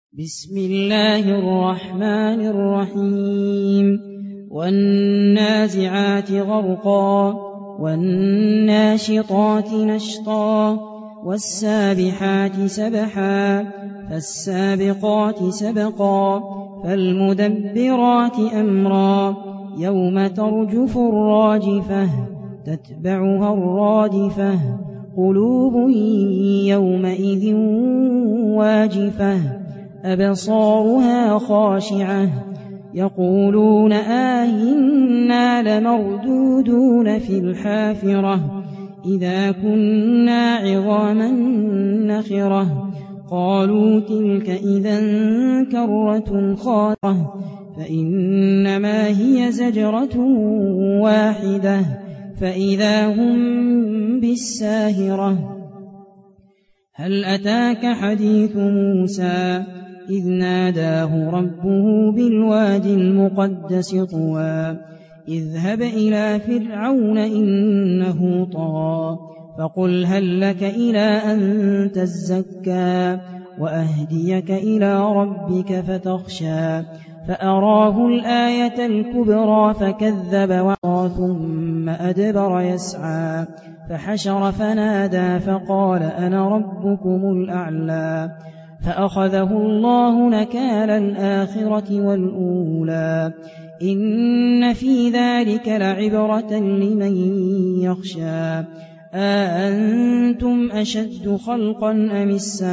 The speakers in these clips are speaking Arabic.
بسم الله الرحمن الرحيم والنازعات غرقا والناشطات نشطا والسابحات سبحا فالسابقات سبقا فالمدبرات أمرا يوم ترجف الراجفة تتبعها الرادفة قلوب يومئذ واجفة أبصارها خاشعة يقولون إنا لمردودون في الحافرة إذا كنا عظاما نخرة قالوا تلك إذا كرة خاسرة فإنما هي زجرة واحدة فإذا هم بالساهرة هل أتاك حديث موسى إذ ناداه ربه بالوادي المقدس طوى اذهب إلى فرعون إنه طغى فقل هل لك إلى أن تزكى وأهديك إلى ربك فتخشى فأراه الآية الكبرى فكذب وعصى ثم أدبر يسعى فحشر فنادى فقال أنا ربكم الأعلى فأخذه الله نكال الآخرة والأولى إن في ذلك لعبرة لمن يخشى أأنتم أشد خلقا أم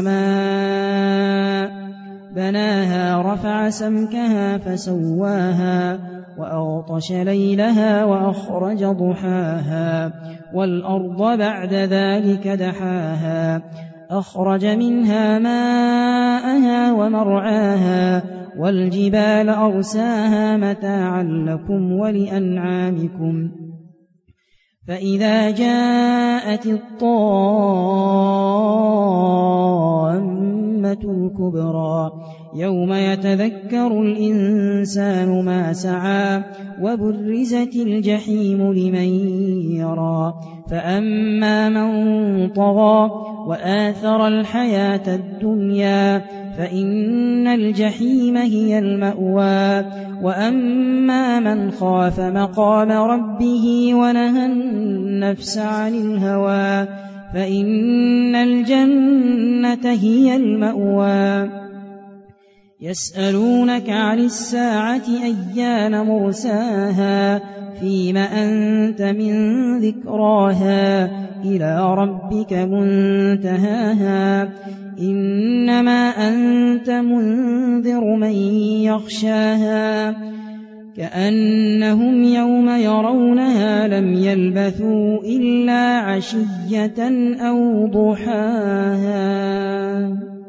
السماء بناها رفع سمكها فسواها وأغطش ليلها وأخرج ضحاها والأرض بعد ذلك دحاها أخرج منها ماءها ومرعاها والجبال أرساها متاعا لكم ولأنعامكم فإذا جاءت الطامة الكبرى يوم يتذكر الإنسان ما سعى وبرزت الجحيم لمن يرى فأما من طغى وآثر الحياة الدنيا فإن الجحيم هي المأوى وأما من خاف مقام ربه ونهى النفس عن الهوى فإن الجنة هي المأوى يسألونك عن الساعة أيان مرساها فيم أنت من ذكراها إلى ربك منتهاها إنما أنت منذر من يخشاها كأنهم يوم يرونها لم يلبثوا إلا عشية أو ضحاها.